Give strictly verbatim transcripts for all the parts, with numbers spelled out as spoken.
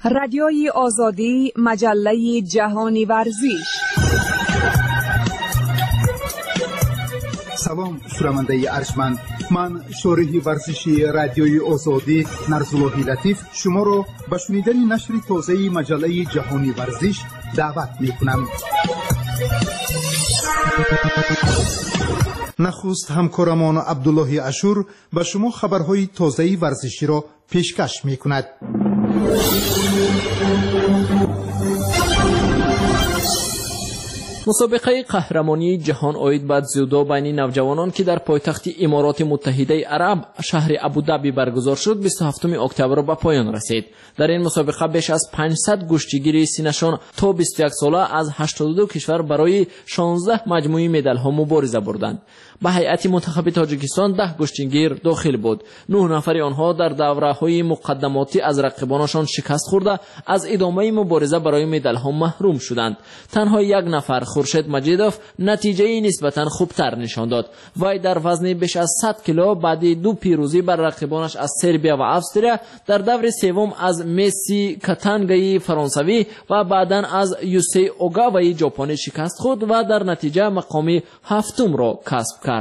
رادیوی آزادی، مجله جهانی ورزش. سلام شنونده ارجمند، من شارح ورزشی رادیوی آزادی نرزالله لطیف شما را به شنیدن نشر تازه مجله جهانی ورزش دعوت می‌کنم. نخست همکارمان عبدالله اشور به شما خبرهای تازه ورزشی را پیشکش می‌کند. مسابقه قهرمانی جهان اوید به زودو بین نوجوانان که در پایتخت امارات متحده عرب شهر ابودابی برگزار شد بیست و هفتم اکتبر به پایان رسید. در این مسابقه بیش از پانصد گشتیگیر سینشان تا بیست و یک ساله از هشتاد و دو کشور برای شانزده مجموعه مدال ها مبارزه بردند. به هیئت منتخب تاجیکستان ده گشتیگیر داخل بود. نه نفر آنها در دوره‌های مقدماتی از رقیبانشان شکست خورده از ادامه مبارزه برای مدال ها محروم شدند. تنها یک نفر خورشید مجیدوف نتیجه نسبتا خوبتر نشان داد. وی در وزن بیش از صد کیلو بعد دو پیروزی بر رقیبانش از سربیا و استرالیا در دور سوم از مسی کاتانگای فرانسوی و بعداً از یوسی اوگاوای ژاپنی شکست خورد و در نتیجه مقام هفتم را کسب کرد.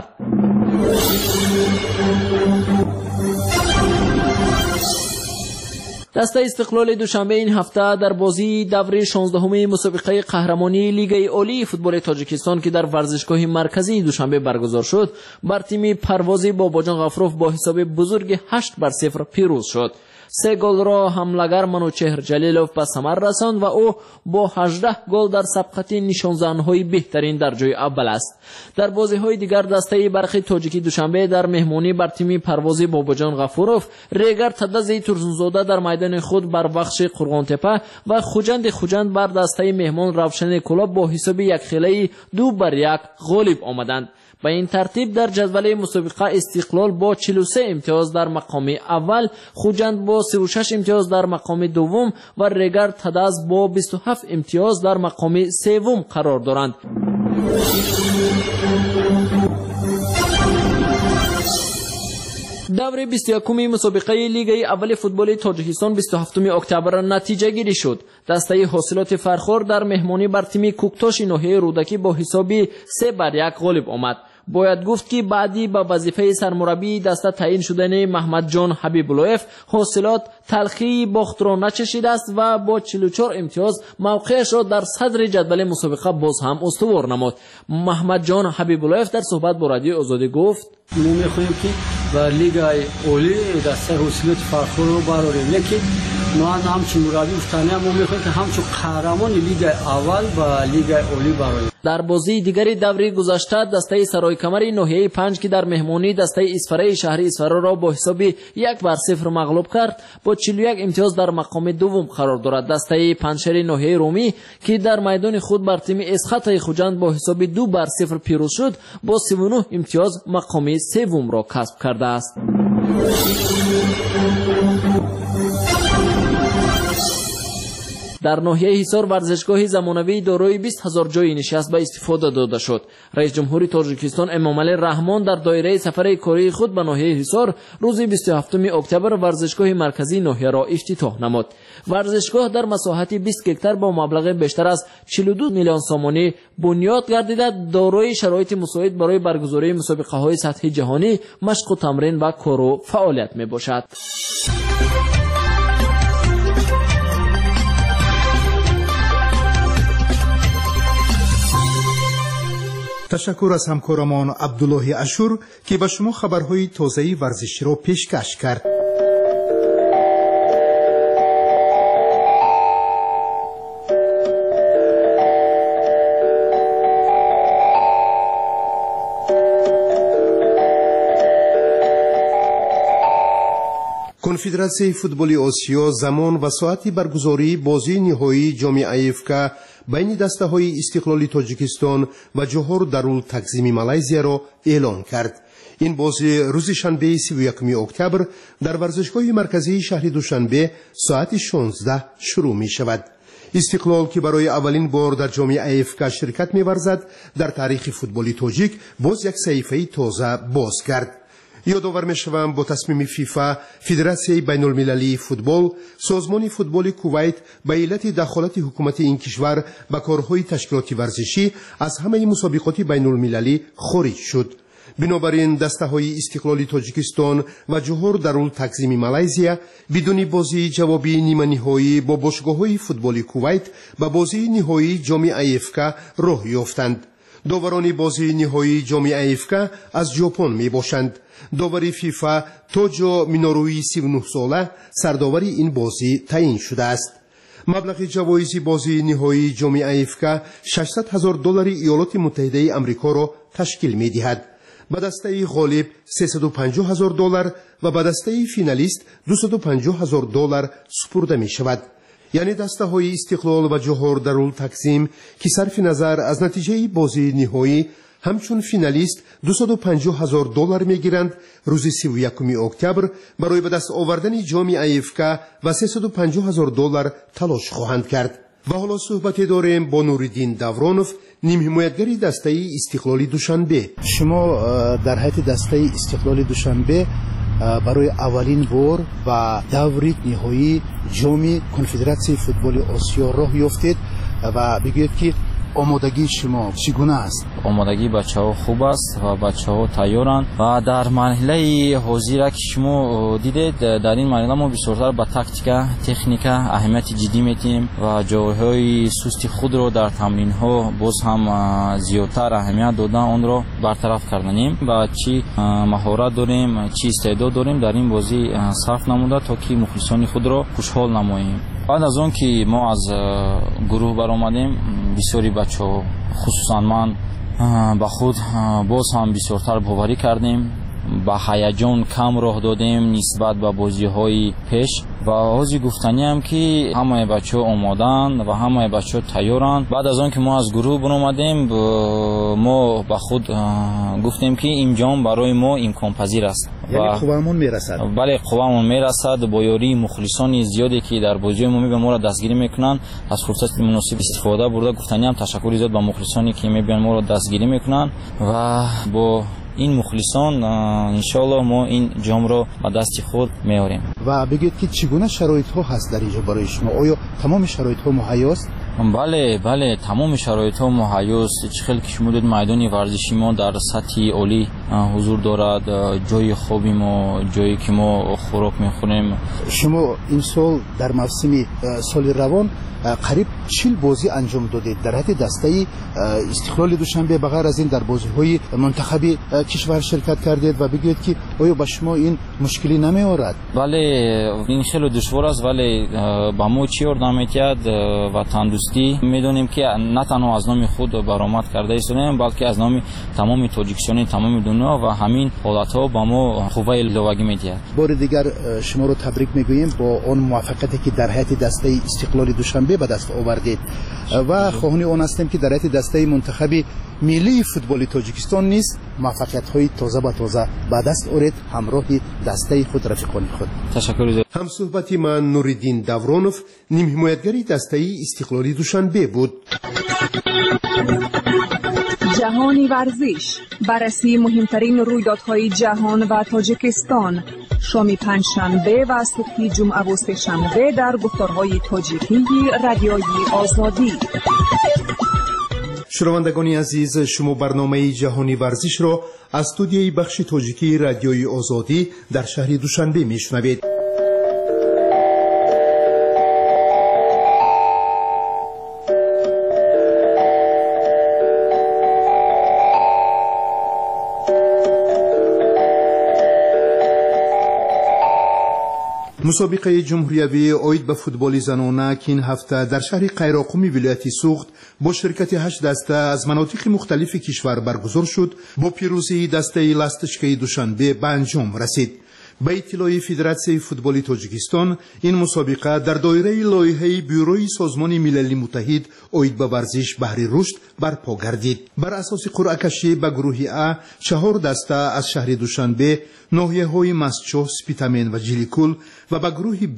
دسته استقلال دوشنبه این هفته در بازی دور شانزدهم مسابقه قهرمانی لیگ عالی فوتبال تاجیکستان که در ورزشگاه مرکزی دوشنبه برگزار شد بر تیم پروازی باباجان غفروف با حساب بزرگ هشت بر صفر پیروز شد. سه گل را حملگر منوچهر جلیلوف به ثمر رساند و او با هجده گل در سبقت نشانزن‌های بهترین در جای اول است. در بازی‌های دیگر دسته برخ تاجیکی دوشنبه در مهمانی بر تیم پروازی باباجان غفوروف ریگر تدزی تورزنزاده در میدان خود بر بخش قرغانتپه و خوجند خوجند بر دسته مهمان روشن کلاب با حساب یک خیلی دو بر یک غالب آمدند. به این ترتیب در جدول مسابقه استقلال با چهل و سه امتیاز در مقام اول، خوجند با سی و شش امتیاز در مقام دوم و ریگر تدز با بیست و هفت امتیاز در مقام سوم قرار دارند. دور بیست و یکم مسابقه لیگ اول فوتبال تاجیکستان بیست و هفتم اکتبر نتیجه گیری شد. دسته حاصلات فرخور در مهمانی بر تیم کوکتاش ناحیه رودکی با حسابی سه بر یک غالب آمد. باید گفت که بعدی به وظیفه سرمربی دسته تعیین شدن محمد جان حبیب‌اللهف حاصلات تلخی باخت را نچشیده است و با چهل و چهار امتیاز موقعش را در صدر جدول مسابقه باز هم استوار نمود. محمد جان حبیب‌اللهف در صحبت با رادیو آزادی گفت: ما می‌خواهیم که در لیگ عالی دسته حاصلات فرخور رو براریم، لیکن ما همچون مربی افتانه ما می‌خواهیم که همچون قهرمان لیگ اول و لیگ عالی براریم. در بازی دیگری دوره گذشته دسته سرای کمر ناحیه پنج که در مهمانی دسته اسفره شهر اسفره را با حساب یک بر صفر مغلوب کرد با چهل و یک امتیاز در مقام دوم قرار دارد. دسته پنجشیر ناحیه رومی که در میدان خود بر تیم اسخط خوجند با حساب دو بر صفر پیروز شد با سی و نه امتیاز مقام سوم را کسب کرده است. در ناحیه حصار ورزشگاه زمانوی دارای بیست هزار جای نشست به استفاده داده شد. رئیس جمهور تاجیکستان امامعلی رحمان در دایره سفر کاری خود به ناحیه حصار روز بیست و هفتم اکتبر ورزشگاه مرکزی ناحیه را افتتاح نمود. ورزشگاه در مساحت بیست هکتار با مبلغ بیشتر از چهل و دو میلیون سومانی بنیاد گردیده دارای شرایط مساعد برای برگزاری مسابقه‌های سطح جهانی، مشق و تمرین و کار و فعالیت میباشد. تشکر از همکارمان عبدالله اشور که به شما خبرهای تازه ورزشی را پیشکش کرد. کنفدراسیون فوتبال آسیا زمان و ساعت برگزاری بازی نهایی جام افک بین دسته‌های استقلال تاجیکستان و جوهر دارالتقسیم مالزیا را اعلان کرد. این بازی روز شنبه سی و یکم اکتبر در ورزشگاه مرکزی شهر دوشنبه ساعت شانزده شروع می شود. استقلال که برای اولین بار در جام افک شرکت می ورزد در تاریخ فوتبال تاجیک باز یک صحیفه تازه باز کرد. یادآور می‌شوم با تصمیم فیفا فدراسیون بین‌المللی فوتبال سازمان فوتبال کویت به علت دخالت حکومت این کشور به کارهای تشکیلاتی ورزشی از همه مسابقات بین‌المللی خارج شد. بنابراین دسته‌های استقلالی تاجیکستان و جوهر دارول تقسیم مالزیا بدون بازی جوابی نیمه نهایی با باشگاه‌های فوتبال کویت به بازی نهایی جام ایفکا راه یافتند. داوران بازی نهایی جام ایفکا از ژاپن میباشند. داور فیفا توجو مینوروی سی و نه ساله سرداوری این بازی تعیین شده است. مبلغ جوایز بازی نهایی جام ایفکا ششصد هزار دلار ایالات متحده آمریکا را تشکیل می‌دهد. به دسته غالب سیصد و پنجاه هزار دلار و به دسته فینالیست دویست و پنجاه هزار دلار سپرده می شود. یعنی دسته های استقلال و جوهر دارول تقسیم که صرف نظر از نتیجه بازی نهایی همچون فینالیست دویست و پنجاه هزار دلار می گیرند، روز سی و یکم اکتبر برای به دست آوردن جام ایفکا و سیصد و پنجاه هزار دلار تلاش خواهند کرد. و حالا صحبت داریم با نوریدین داورونوف، نیم حمایتگری دسته استقلالی دوشنبه. شما در حیات دسته استقلالی دوشنبه برای اولین بار و دور نهایی جام کنفدراسیون فوتبال آسیا راه یافتید و بگویید که آمادگی شما چگونه است؟ آمادگی بچه‌ها خوب است و بچه‌ها تیارند و در مرحله حاضر که شما دیدید در این مرحله ما بسیارتر به تاکتیک، تکنیک اهمیت جدی میدیم و جاهای سستی خود رو در تمرین‌ها باز هم زیادتر اهمیت دادن آن را برطرف کردیم و چی مهارت داریم، چی استعداد داریم در این بازی صرف نموده تا که مخلصان خود را خوشحال نماییم. بعد از اون که ما از گروه برآمدیم بسیاری بچه‌ها خصوصا من با خود باز هم بسیارتر باوری کردیم، با هیجان کم راه دادیم نسبت به بازی‌های پیش و آغاز گفتنی هم که همه بچه‌ها آمادن و همه بچه‌ها تیارن. بعد از آن که ما از گروه برآمدیم ما با خود گفتیم که این جام برای ما امکان پذیر است. یعنی قوامون میرسد. بله قوامون میرسد با یاری مخلصان زیادی که در بازی ما به ما را دستگیری میکنن. از فرصت مناسب استفاده برده گفتنی هم تشکر زیاد به مخلصانی که میبینن ما را دستگیری میکنن و با این مخلصان انشالله ما این جام را به دست خود میاریم. و بگید که چگونه شرایط ها هست در اینجا برای شما؟ آیا تمام شرایط ها مهیا است؟ بله بله تمام شرایط ها مهیا است. چه خیلی که شما دید میدان ورزشی ما در سطح عالی حضور دارد، جای خوبی ما، جایی که ما خوراک میخوریم. شما این سال در موسم سال روان قریب چهل بازی انجام دادید در حد دسته استقلال دوشنبه. بغیر از این در بازی‌های منتخبی کشور شرکت کردید و بگید که آیا با شما این مشکلی نمی‌آورد؟ بله این خیلی دشوار است ولی با ما چی یاردم می‌کرد و تندرستی می‌دونیم که نه تنها از نام خود برآمد کرده ایستیم بلکه از نام تمام تاجیکستان، تمام دنیا و همین حالت‌ها با ما خوبه لوگی می‌دهد. بار دیگر شما رو تبریک می‌گوییم با اون موفقیتی که در حد دسته استقلال دوشنبه به دست آوردید و خواهان آن هستیم که در حد دسته منتخب ملی فوتبال تاجیکستان نیز موفقیت‌های تازه به تازه به دست آورید همراه دسته خود رفیقان خود. تشکر. هم صحبتی من نوریدین داورونوف، نیم حمایتگری دسته استقلالی دوشنبه بود. جهانی ورزش، بررسی مهمترین رویدادهای جهان و تاجیکستان، شام پنجشنبه و صبح جمعه و سه‌شنبه در گفتارهای تاجیکی رادیوی آزادی. شنوندگان عزیز، شما برنامه جهانی ورزش را از استودیوی بخش تاجیکی رادیوی آزادی در شهر دوشنبه میشنوید. مسابقه جمهوریوی اید به فوتبال زنانه که این هفته در شهر قیراقومی ولایت سوخت با شرکت هشت دسته از مناطق مختلف کشور برگزار شد، با پیروزی دسته لستشکی دوشنبه به انجام رسید. به اطلاع فدراسیون فوتبال تاجیکستان این مسابقه در دایره لایحه بیوروی سازمان ملل متحد اید به ورزش بهر رشد برپا گردید. بر اساس قرعه کشی به گروه ا چهار دسته از شهر دوشنبه، ناحیه‌های مسچو، سپیتامن و جلیکول و به گروه ب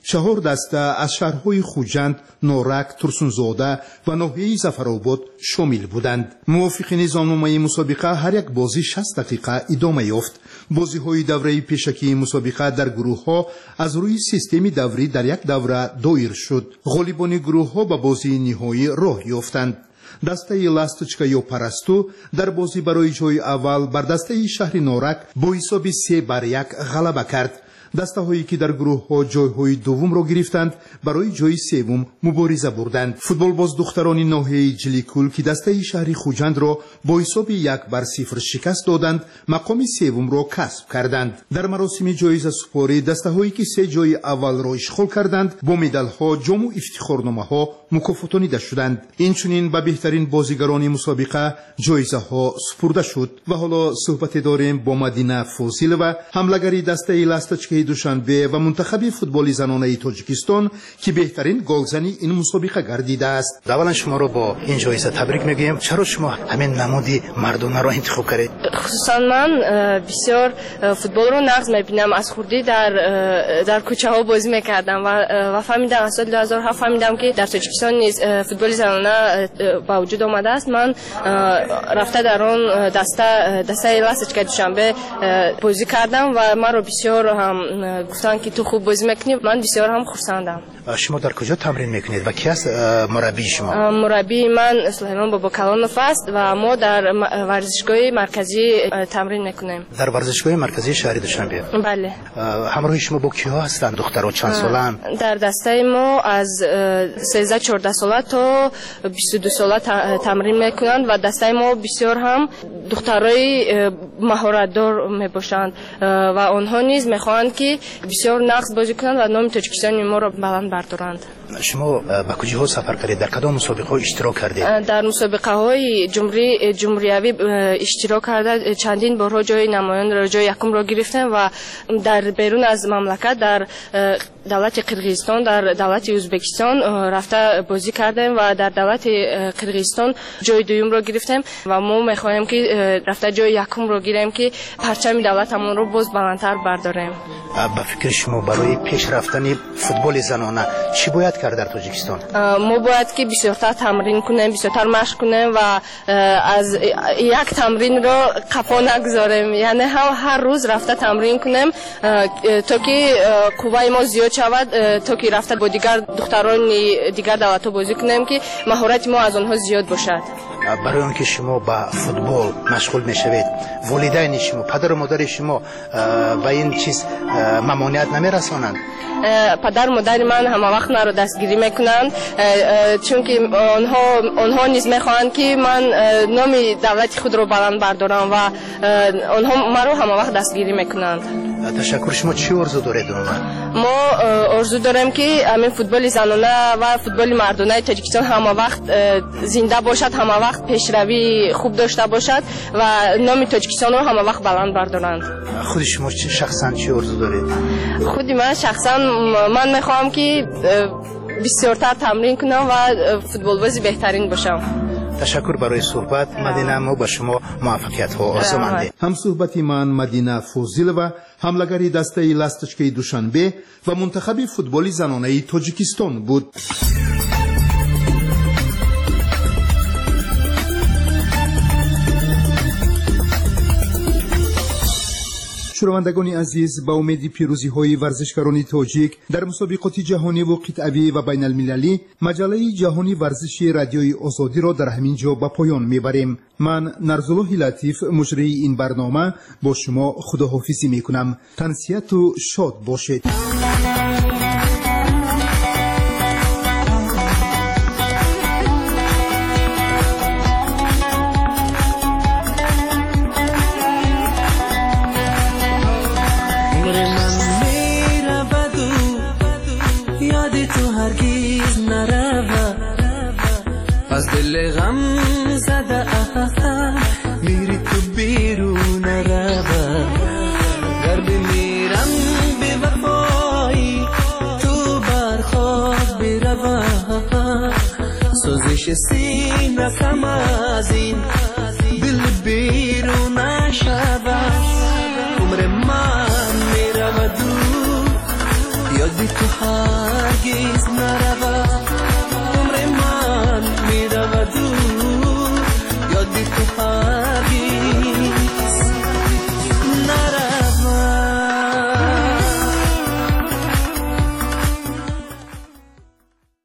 چهار دسته از شهرهای خوجند، نورک، ترسونزاده و ناحیه ظفرآباد شامل بودند. موافق نظامنامه مسابقه هر یک بازی شصت دقیقه ادامه یافت. بازی های دوره پیشکی مسابقه در گروه ها از روی سیستم دوری در یک دوره دایر شد. غالبان گروه ها به بازی نهایی راه یافتند. دسته لاستچکا یا پرستو در بازی برای جای اول بر دسته شهر نورک با حساب سه بر یک غلبه کرد. دسته هایی که در گروه ها جای های دوم را گرفتند برای جای سوم مبارزه بردند. فوتبال باز دختران ناحیه جلیکول که دسته شهر خوجند را با حساب یک بر صفر شکست دادند مقام سوم را کسب کردند. در مراسم جایزه سپاری دسته هایی که سه جای اول را اشغال کردند با مدال ها، جام و افتخارنامه ها مکافاتانیده شدند. اینچنین به بهترین بازیگران مسابقه جایزه ها سپرده شد. و حالا صحبت داریم با مدینه فاضل و حملگری دسته لاستچکای دوشنبه و منتخب فوتبال زنانه تاجیکستان که بهترین گلزنی این مسابقه گردیده است. اولا شما رو با این جایزه تبریک میگویم. چرا شما همین نمودی مردانه را انتخاب کردید؟ خصوصا من بسیار فوتبال رو نقض میبینم. از خوردی در در کوچه ها بازی میکردم و و فهمیدم از سال دو هزار و هفت فهمیدم که در تاجیکستان نیز فوتبال زنانه با وجود آمده است. من رفته در آن دسته دسته لاستچکای دوشنبه بازی کردم و من رو بسیار هم گفتن که تو خوب بازی میکنی. من بسیار هم خرسندم. شما در کجا تمرین میکنید و کی است مربی شما؟ مربی من سلیمان بابا کلانوف است و ما در ورزشگاه مرکزی تمرین میکنیم. در ورزشگاه مرکزی شهر دوشنبه؟ بله. همراه شما با کیها هستند؟ دخترها چند سالن؟ در دسته ما از سیزده چهارده ساله تا بیست و دو ساله تمرین میکنند و دسته ما بسیار هم دخترای مهارت دار میباشند و آنها نیز میخواهند که بسیار نقص بازی کنند و نام تاجیکستان ما را بلند بردارند. شما به کجاها سفر کردید؟ در کدام مسابقه ها اشتراک کردید؟ در مسابقه های جمهوری جمهوری اشتراک کرده. چندین بارها جای نمایان را جای یکم را گرفتم و در بیرون از مملکت در دولت قرقیزستان، در دولت ازبکستان رفته بازی کردیم و در دولت قرقیزستان جای دوم را گرفتیم و ما میخواهیم که رفته جای یکم را گیریم که پرچم دولتمون رو باز بلندتر برداریم. به فکر شما برای پیش رفتن فوتبال زنانه چی باید کرد در تاجیکستان؟ ما باید که بسیارتر تمرین کنیم، بسیارتر مشق کنیم و از یک تمرین را قفا نگذاریم. یعنی هم هر روز رفته تمرین کنیم تا که قوای ما زیاد شود، تا که رفته با دیگر دختران دیگر دولت‌ها بازی کنیم که مهارت ما از آنها زیاد باشد. برای آنکه شما با فوتبال مشغول میشوید والدین شما، پدر و مادر شما به این چیز ممانعت نمیرسانند؟ پدر و مادر من همه وقت من رو دستگیری میکنند چون که آنها آنها نیز میخواهند که من نام دولت خود رو بلند بردارم و آنها من رو همه وقت دستگیری میکنند. تشکر. شما چی آرزو دارید؟ ما آرزو داریم که همین فوتبال زنانه و فوتبال مردانه تاجیکستان همه وقت زنده باشد، همه وقت پیشروی خوب داشته باشد و نام تاجیکستان رو همه وقت بلند بردارند. خود شما شخصا چی آرزو دارید؟ خود من شخصا من میخوام که بسیارتر تمرین کنم و فوتبال بازی بهترین باشم. تشکر برای صحبت مدینه. ما با شما موفقیت ها آرزومندیم. هم صحبتی من مدینه فاضل و حملگری دسته لاستچکای دوشنبه و منتخب فوتبال زنانه تاجیکستان بود. شنوندگان عزیز، با امید پیروزی های ورزشکاران تاجیک در مسابقات جهانی و قطعی و بین المللی، مجله جهانی ورزشی رادیوی آزادی را در همین جا به پایان میبریم. من نرزالله لطیف مجری این برنامه با شما خداحافظی میکنم. تنسیت و شاد باشید. از دل غم زده میری تو بیرون روا، گر بمیرم به وفایی تو برخواب بروا، سوزش سینه کم از این دل بیرون نشود، عمر من میرود دور یادی تو عزیز نرود